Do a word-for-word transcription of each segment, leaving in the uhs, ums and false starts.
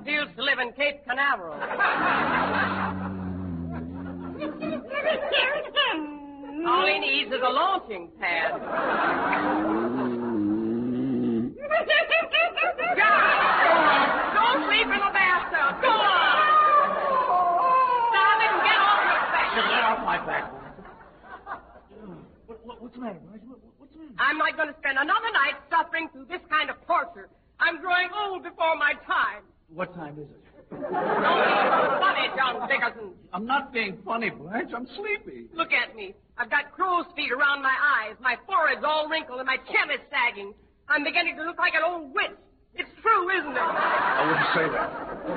deals to live in Cape Canaveral. All he needs is a launching pad. John! Don't sleep in the bathtub. Go on! Stop it and get off your back. Get off my back. What, what, what's the matter, Blanche? What, what's the matter? I'm not going to spend another night suffering through this kind of torture. I'm growing old before my time. What time is it? Don't be funny, John Dickerson. I'm not being funny, Blanche. I'm sleepy. Look at me. I've got crow's feet around my eyes. My forehead's all wrinkled and my chin is sagging. I'm beginning to look like an old witch. It's true, isn't it? I wouldn't say that.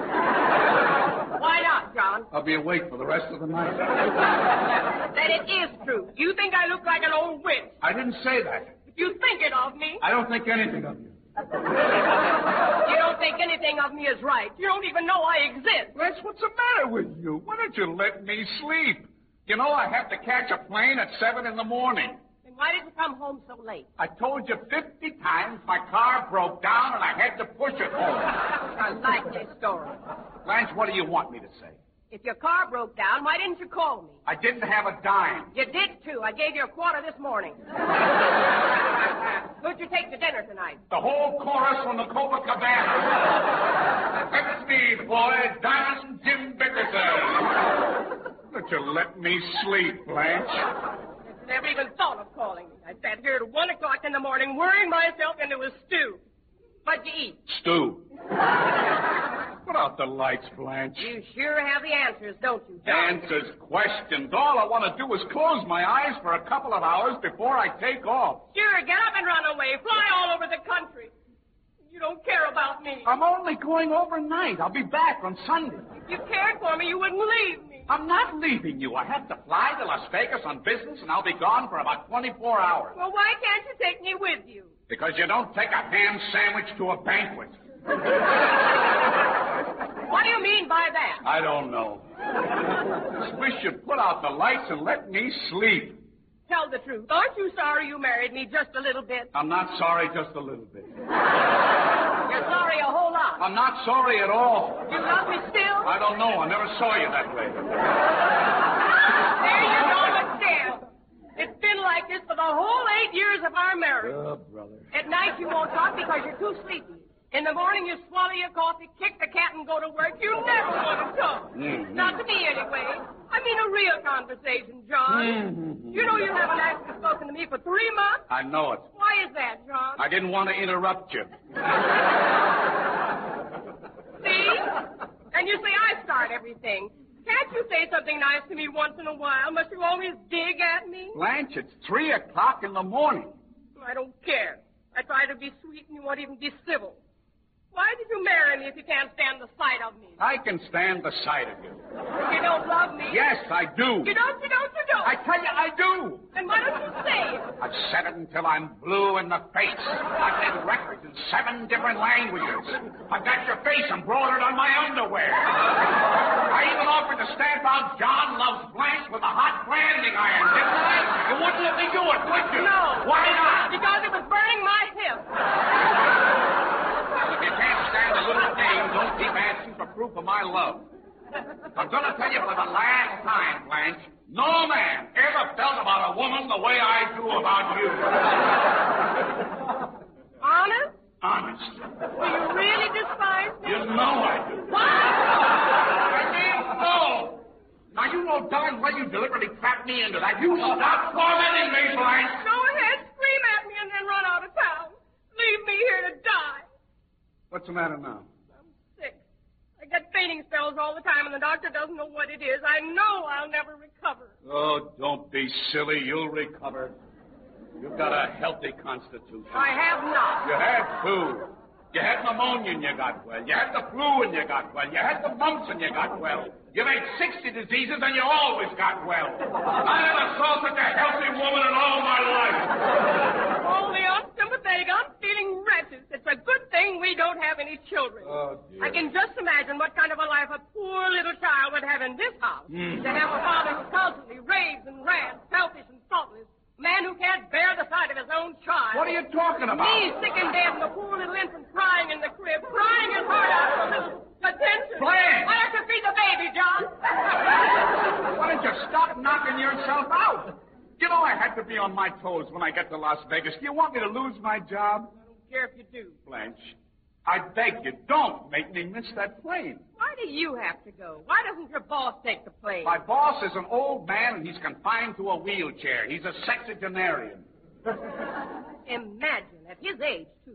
Why not, John? I'll be awake for the rest of the night. Then it is true. You think I look like an old witch. I didn't say that. If you think it of me. I don't think anything of you. You don't think anything of me is right. You don't even know I exist. Blanche, what's the matter with you? Why don't you let me sleep? You know I have to catch a plane at seven in the morning. Then why did you come home so late? I told you fifty times my car broke down and I had to push it home. A likely story. Blanche, what do you want me to say? If your car broke down, why didn't you call me? I didn't have a dime. You did, too. I gave you a quarter this morning. Who'd you take to dinner tonight? The whole chorus from the Copacabana. That's me, boy, Diamond Jim Bickerson. Don't you let me sleep, Blanche. I never even thought of calling me. I sat here at one o'clock in the morning worrying myself into a stew. What'd you eat? Stew. Put out the lights, Blanche. You sure have the answers, don't you, John? Answers, questions. All I want to do is close my eyes for a couple of hours before I take off. Sure, get up and run away. Fly all over the country. You don't care about me. I'm only going overnight. I'll be back on Sunday. If you cared for me, you wouldn't leave me. I'm not leaving you. I have to fly to Las Vegas on business, and I'll be gone for about twenty-four hours. Well, why can't you take me with you? Because you don't take a ham sandwich to a banquet. What do you mean by that? I don't know. Just wish you'd put out the lights and let me sleep. Tell the truth. Aren't you sorry you married me just a little bit? I'm not sorry just a little bit. You're sorry a whole lot. I'm not sorry at all. You love me still? I don't know. I never saw you that way. There you go again. It's been like this for the whole eight years of our marriage. Oh, brother. At night you won't talk because you're too sleepy. In the morning you swallow your coffee, kick the cat, and go to work. You never want to talk. Mm-hmm. Not to me, anyway. I mean a real conversation, John. Mm-hmm. You know you haven't actually spoken to me for three months? I know it. Why is that, John? I didn't want to interrupt you. See? And you say I start everything. Can't you say something nice to me once in a while? Must you always dig at me? Blanche, it's three o'clock in the morning. I don't care. I try to be sweet and you won't even be civil. Why did you marry me if you can't stand the sight of me? I can stand the sight of you. You don't love me? Yes, I do. You don't, you don't, you don't. I tell you, I do. Then why don't you say it? I've said it until I'm blue in the face. I've had records in seven different languages. I've got your face embroidered on my underwear. I even offered to stamp out John Loves Blanche with a hot branding iron, didn't I? You wouldn't let me do it, would you? No. Why not? Because it was burning my hip. If you can't stand a little game, don't keep asking for proof of my love. I'm going to tell you for the last time, Blanche, no man ever felt about a woman the way I do about you. Honest? Honest. Do you really despise me? You know I do. What? I mean, no. Now, you know darn well you deliberately trapped me into that. You stop tormenting me, Blanche. Go ahead, scream at me, and then run out of town. Leave me here to die. What's the matter now? I'm sick. I get fainting spells all the time, and the doctor doesn't know what it is. I know I'll never recover. Oh, don't be silly. You'll recover. You've got a healthy constitution. I have not. You had two. You had pneumonia and you got well. You had the flu and you got well. You had the mumps and you got well. You've had sixty diseases and you always got well. I never saw such a healthy woman in all my life. Only unsympathetic, I'm feeling wretched. It's a good thing we don't have any children. Oh, dear. I can just imagine what kind of a life a poor little child would have in this house. Mm. To have a father who constantly raves and rants, selfish and thoughtless. A man who can't bear the sight of his own child. What are you talking about? Me, sick and dead, and the poor little infant crying in the crib, crying his heart out for a little, a have to be on my toes when I get to Las Vegas. Do you want me to lose my job? I don't care if you do. Blanche, I beg you, don't make me miss that plane. Why do you have to go? Why doesn't your boss take the plane? My boss is an old man, and he's confined to a wheelchair. He's a sexagenarian. Imagine, at his age, too.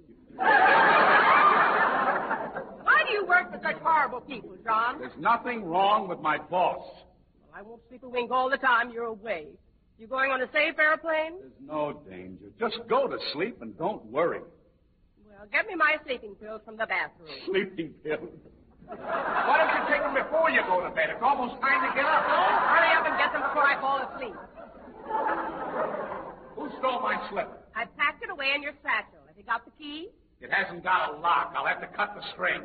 Why do you work for such horrible people, John? There's nothing wrong with my boss. Well, I won't sleep a wink all the time you're away. You going on a safe airplane? There's no danger. Just go to sleep and don't worry. Well, get me my sleeping pills from the bathroom. Sleeping pills? Why don't you take them before you go to bed? It's almost time to get up. Oh, hurry up and get them before I fall asleep. Who stole my slipper? I packed it away in your satchel. Have you got the key? It hasn't got a lock. I'll have to cut the string.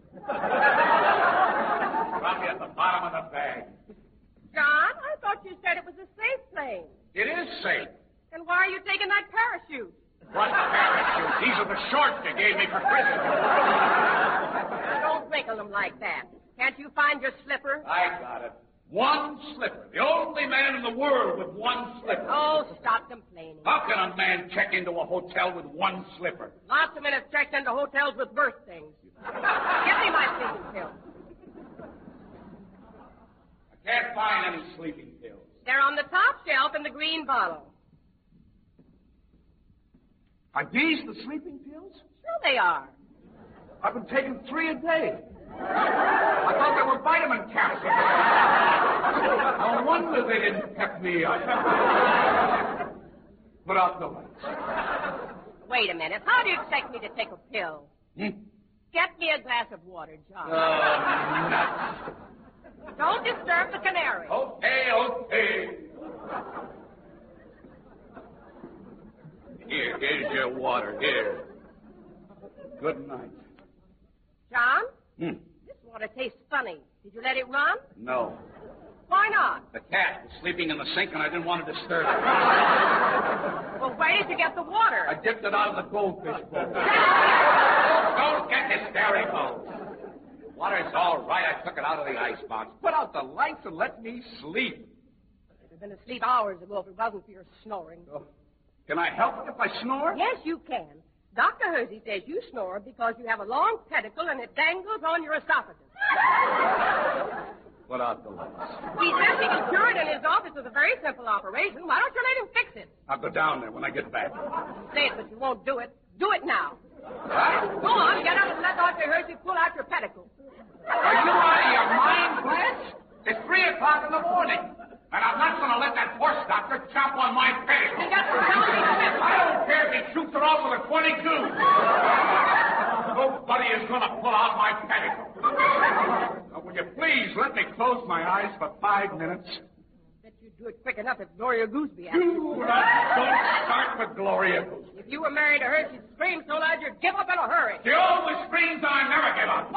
Probably at the bottom of the bag. John, I thought you said it was a safe plane. It is safe. Then why are you taking that parachute? What parachute? These are the shorts you gave me for Christmas. Now, don't wrinkle them like that. Can't you find your slipper? I got it. One slipper. The only man in the world with one slipper. Oh, stop complaining. How can a man check into a hotel with one slipper? Lots of men have checked into hotels with worse things. Give me my sleeping pills. I can't find any sleeping pills. They're on the top shelf in the green bottle. Are these the sleeping pills? Sure they are. I've been taking three a day. I thought they were vitamin capsules. No wonder they didn't pep me up. Put out the lights. Wait a minute. How do you expect me to take a pill? Hmm? Get me a glass of water, John. Oh, nuts. Don't disturb the canary. Okay, okay. Here, here's your water. Here. Good night. John? Hmm. This water tastes funny. Did you let it run? No. Why not? The cat was sleeping in the sink, and I didn't want to disturb it. Well, where did you get the water? I dipped it out of the goldfish bowl. Don't get hysterical. Water's all right. I took it out of the icebox. Put out the lights and let me sleep. You'd have been asleep hours ago if it wasn't for your snoring. Oh. Can I help it if I snore? Yes, you can. Doctor Hersey says you snore because you have a long pedicle and it dangles on your esophagus. Put out the lights. He says he can cure it in his office with a very simple operation. Why don't you let him fix it? I'll go down there when I get back. You say it, but you won't do it. Do it now. What? Go on, get up and let Doctor Hersey pull out your pedicle. Are you out of your mind, Blanche? It's three o'clock in the morning. And I'm not going to let that horse doctor chop on my pedicle. He got some penalty slip. I don't care if he shoots it off with a twenty-two. Nobody is going to pull out my pedicle. Now, will you please let me close my eyes for five minutes? Bet you'd do it quick enough if Gloria Gooseby asked Do not, don't start with Gloria Goose. If you were married to her, she'd scream so loud you'd give up in a hurry. She always screams, I never give up.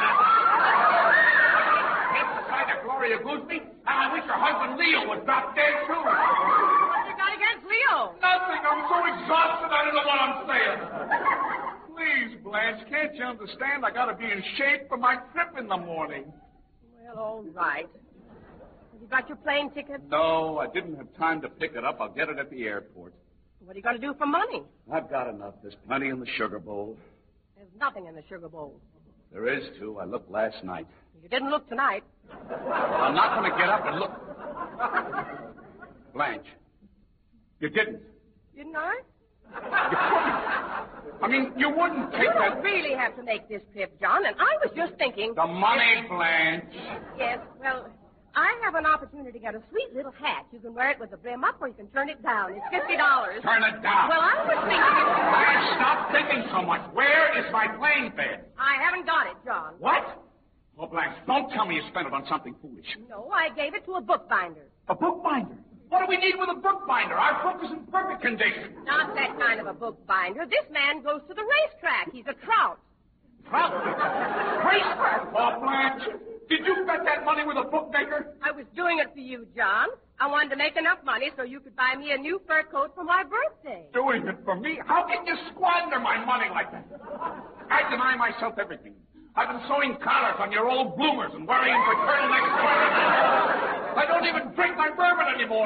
Get beside the Gloria Gooseby, and I wish her husband Leo was drop dead too. What have you got against Leo? Nothing. I'm so exhausted I don't know what I'm saying. Please, Blanche, can't you understand? I got to be in shape for my trip in the morning. Well, all right. Have you got your plane ticket? No, I didn't have time to pick it up. I'll get it at the airport. What are you going to do for money? I've got enough. There's plenty in the sugar bowl. There's nothing in the sugar bowl. There is, too. I looked last night. You didn't look tonight. Well, I'm not going to get up and look. Blanche, you didn't. Didn't I? You couldn't. I mean, you wouldn't take You don't that... really have to make this trip, John, and I was just thinking... The money, Blanche. Yes, well, I have an opportunity to get a sweet little hat. You can wear it with the brim up or you can turn it down. It's fifty dollars. Turn it down. Well, I was thinking... Blanche, stop thinking so much. Where is my plane fare? I haven't got it, John. What? Oh, Blanche, don't tell me you spent it on something foolish. No, I gave it to a bookbinder. A bookbinder? What do we need with a bookbinder? Our book is in perfect condition. Not that kind of a bookbinder. This man goes to the racetrack. He's a trout. Trout? Racetrack? Oh, Blanche, did you bet that money with a bookmaker? I was doing it for you, John. I wanted to make enough money so you could buy me a new fur coat for my birthday. Doing it for me? How can you squander my money like that? I deny myself everything. I've been sewing collars on your old bloomers and worrying for turtlenecks. I don't even drink my bourbon anymore.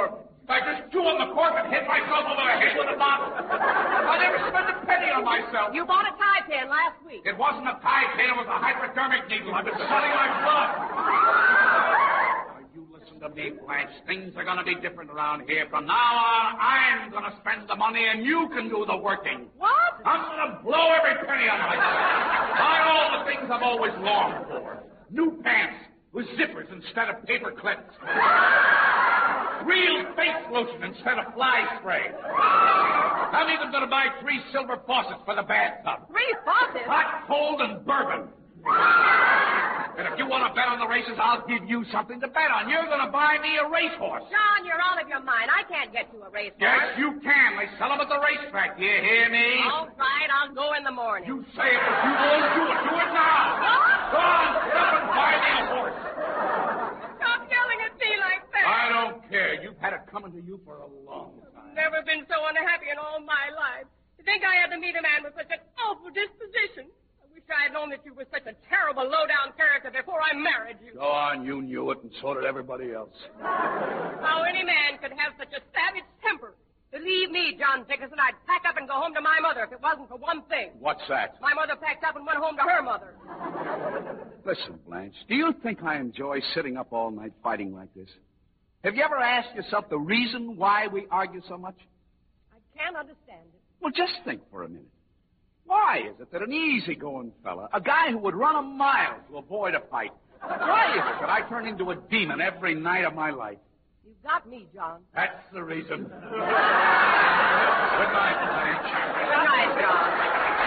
I just chew on the cork and hit myself over the head with a bottle. I never spent a penny on myself. You bought a tie pin last week. It wasn't a tie pin, it was a hypodermic needle. I've been selling my blood. Now, you listen to me, Blanche. Things are going to be different around here. From now on, I'm going to spend the money and you can do the working. What? I'm going to blow every penny on myself. Buy all the things I've always longed for. New pants with zippers instead of paper clips. Real face lotion instead of fly spray. I'm even going to buy three silver faucets for the bathtub. Three faucets? Hot, cold, and bourbon. And if you want to bet on the races, I'll give you something to bet on. You're going to buy me a racehorse. John, you're out of your mind. I can't get you a racehorse. Yes, you can. They sell them at the racetrack. Do you hear me? All right, I'll go in the morning. You say it, but you won't do it. Do it now. Go on, get up and buy me a horse. Stop yelling at me like that. I don't care. You've had it coming to you for a long time. Never been so unhappy in all my life. To think I had to meet a man with such an awful disposition. I wish I had known that you were such a terrible, low-down character before I married you. Go on, you knew it, and so did everybody else. How any man could have such a savage temper. Believe me, John Dickerson, I'd pack up and go home to my mother if it wasn't for one thing. What's that? My mother packed up and went home to her mother. Listen, Blanche, do you think I enjoy sitting up all night fighting like this? Have you ever asked yourself the reason why we argue so much? I can't understand it. Well, just think for a minute. Why is it that an easygoing fella, a guy who would run a mile to avoid a fight, why is it that I turn into a demon every night of my life? You've got me, John. That's the reason. Good night, Blanche. Good night, John.